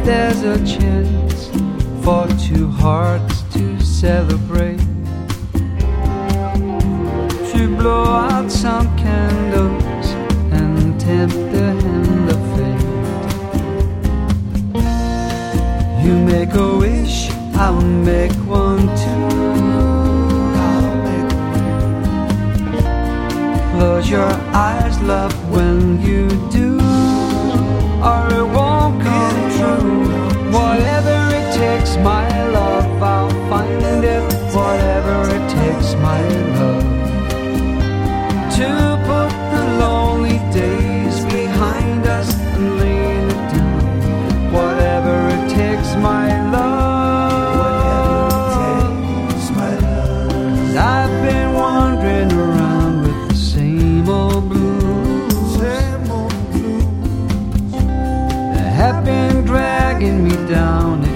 there's a chance for two hearts to celebrate, to blow out some candles and tempt the hand of fate. You make a wish, I'll make one too. Close your eyes, love, when you do, or it won't come true. Whatever it takes, my love, I'll find it. Whatever it takes, my love, to put the lonely days behind us and lay it down. Whatever it takes, my love, whatever it takes, my love. 'Cause I've been wandering around with the same old blues, have been dragging me down.